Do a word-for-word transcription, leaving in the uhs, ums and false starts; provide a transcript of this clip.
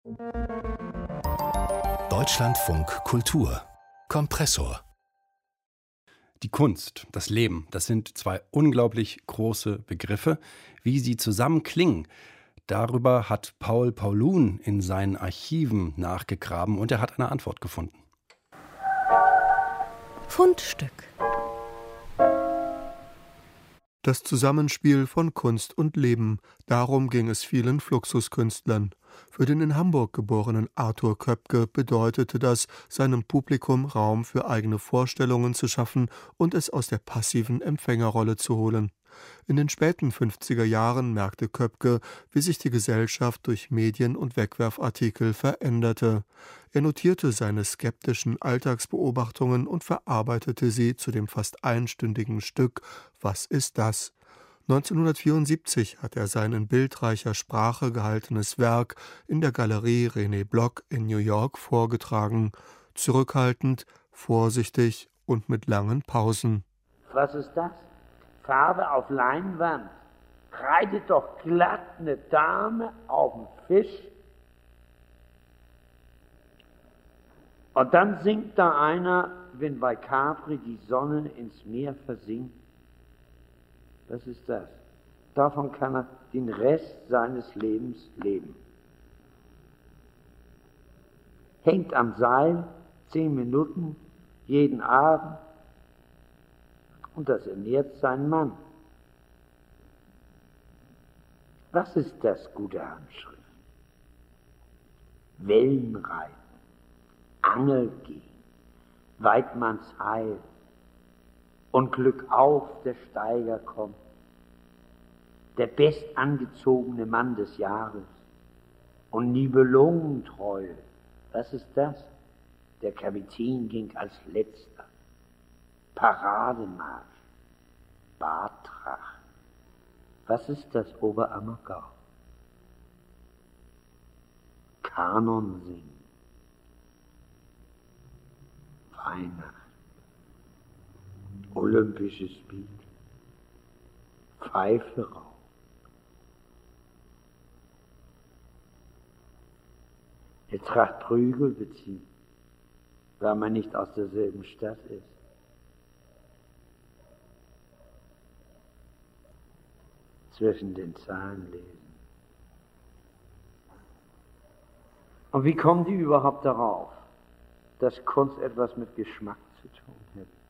Deutschlandfunk Kultur Kompressor. Die Kunst, das Leben, das sind zwei unglaublich große Begriffe. Wie sie zusammen klingen, darüber hat Paul Paulun in seinen Archiven nachgegraben und er hat eine Antwort gefunden. Fundstück. Das Zusammenspiel von Kunst und Leben, darum ging es vielen Fluxuskünstlern. Für den in Hamburg geborenen Arthur Köpke bedeutete das, seinem Publikum Raum für eigene Vorstellungen zu schaffen und es aus der passiven Empfängerrolle zu holen. In den späten fünfziger Jahren merkte Köpke, wie sich die Gesellschaft durch Medien und Wegwerfartikel veränderte. Er notierte seine skeptischen Alltagsbeobachtungen und verarbeitete sie zu dem fast einstündigen Stück »Was ist das?« neunzehnhundertvierundsiebzig hat er sein in bildreicher Sprache gehaltenes Werk in der Galerie René Block in New York vorgetragen. Zurückhaltend, vorsichtig und mit langen Pausen. Was ist das? Farbe auf Leinwand. Reitet doch glatt eine Dame auf den Fisch. Und dann singt da einer, wenn bei Capri die Sonne ins Meer versinkt. Was ist das? Davon kann er den Rest seines Lebens leben. Hängt am Seil, zehn Minuten, jeden Abend, und das ernährt seinen Mann. Was ist das, gute Handschrift? Wellenreiten, Angelgehen, Weidmanns Heil, und Glück auf, der Steiger kommt, der bestangezogene Mann des Jahres und Nibelungentreue. Was ist das? Der Kapitän ging als letzter. Parademarsch, Bartracht. Was ist das, Oberammergau? Kanon singen, Weihnacht, Olympisches Spiel, Pfeife rauchen. Die Tracht Prügel beziehen, weil man nicht aus derselben Stadt ist. Zwischen den Zahlen lesen. Und wie kommen die überhaupt darauf, dass Kunst etwas mit Geschmack zu tun hat?